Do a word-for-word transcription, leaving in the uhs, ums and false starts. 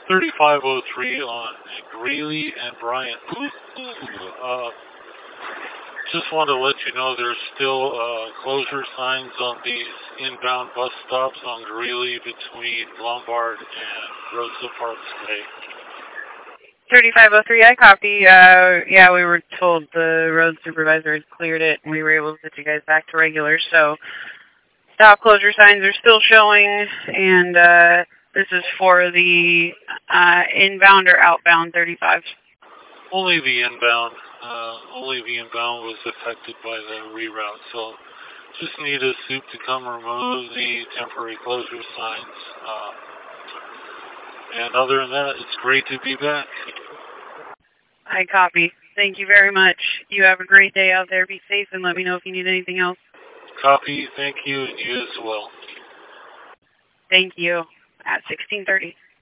thirty-five oh three on Greeley and Bryant. Uh, just want to let you know there's still uh, closure signs on these inbound bus stops on Greeley between Lombard and Rosa Parks Way. thirty-five oh three, I copy. Uh, yeah, we were told the road supervisor had cleared it, and we were able to get you guys back to regular, so stop closure signs are still showing, and uh, this is for the uh, inbound or outbound thirty-five? Only the inbound. Uh, only the inbound was affected by the reroute, so just need a soup to come remove the temporary closure signs. Uh, and other than that, it's great to be back. I copy. Thank you very much. You have a great day out there. Be safe, and let me know if you need anything else. Copy. Thank you, and you as well. Thank you. At sixteen thirty.